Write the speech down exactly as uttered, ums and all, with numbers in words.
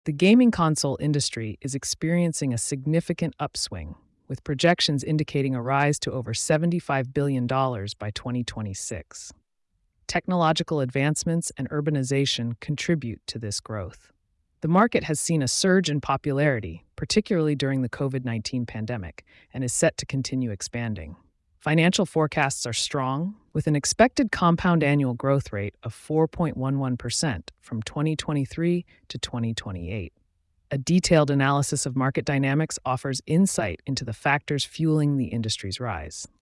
The gaming console industry is experiencing a significant upswing, with projections indicating a rise to over seventy-five billion dollars by twenty twenty-six. Technological advancements and urbanization contribute to this growth. The market has seen a surge in popularity, particularly during the COVID nineteen pandemic, and is set to continue expanding. Financial forecasts are strong, with an expected compound annual growth rate of four point one one percent from twenty twenty-three to twenty twenty-eight. A detailed analysis of market dynamics offers insight into the factors fueling the industry's rise.